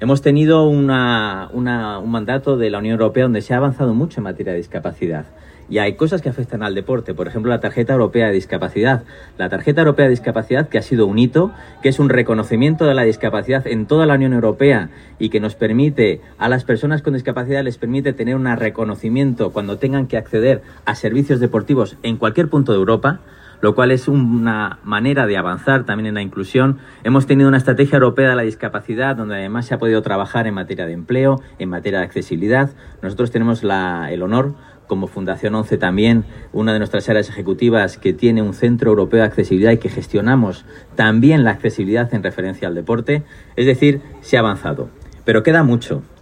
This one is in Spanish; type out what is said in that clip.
Hemos tenido un mandato de la Unión Europea donde se ha avanzado mucho en materia de discapacidad. Y hay cosas que afectan al deporte, por ejemplo, la tarjeta europea de discapacidad. La tarjeta europea de discapacidad, que ha sido un hito, que es un reconocimiento de la discapacidad en toda la Unión Europea y que nos permite, a las personas con discapacidad les permite tener un reconocimiento cuando tengan que acceder a servicios deportivos en cualquier punto de Europa, lo cual es una manera de avanzar también en la inclusión. Hemos tenido una estrategia europea de la discapacidad, donde además se ha podido trabajar en materia de empleo, en materia de accesibilidad. Nosotros tenemos el honor, como Fundación ONCE también, una de nuestras áreas ejecutivas que tiene un centro europeo de accesibilidad y que gestionamos también la accesibilidad en referencia al deporte. Es decir, se ha avanzado, pero queda mucho.